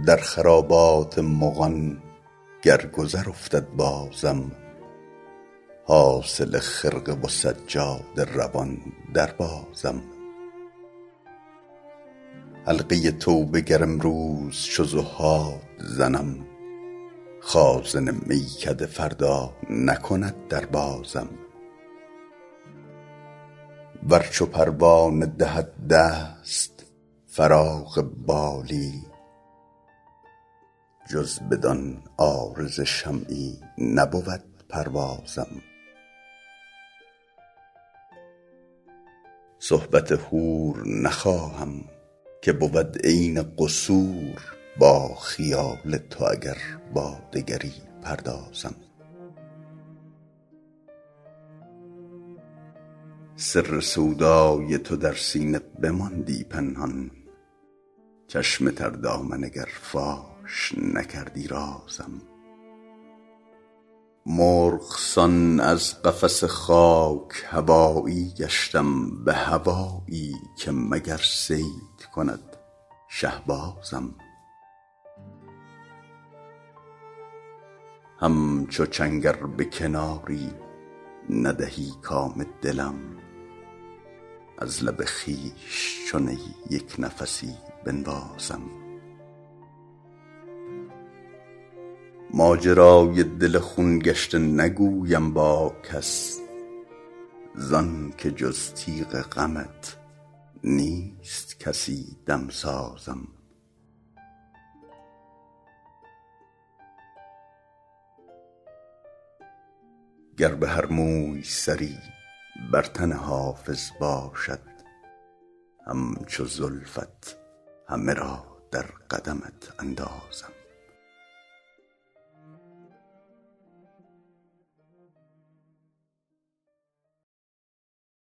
در خرابات مغان گر گذر افتد بازم، حاصل خرقه و سجاده روان در بازم. حلقه توبه گر امروز چو زهاد زنم، خازن میکده فردا نکند در بازم. ور چو پروانه دهد دست فراغ بالی، جز بدان عارض شمعی نبود پروازم. صحبت حور نخواهم که بود عین قصور، با خیال تو اگر با دگری پردازم. سر سودای تو در سینه بماندی پنهان، چشم تر دامن اگر فاش نکردی رازم. مرغ سان از قفس خاک هوایی گشتم، به هوایی که مگر صید کند شهبازم. همچو چنگ ار به کناری ندهی کام دلم، از لب خویش چو نی یک نفسی بنوازم. ماجرای دل خون گشته نگویم با کس، زان که جز تیغ غمت نیست کسی دمسازم. گر به هر موی سری بر تن حافظ باشد، همچو زلفت همه را در قدمت اندازم.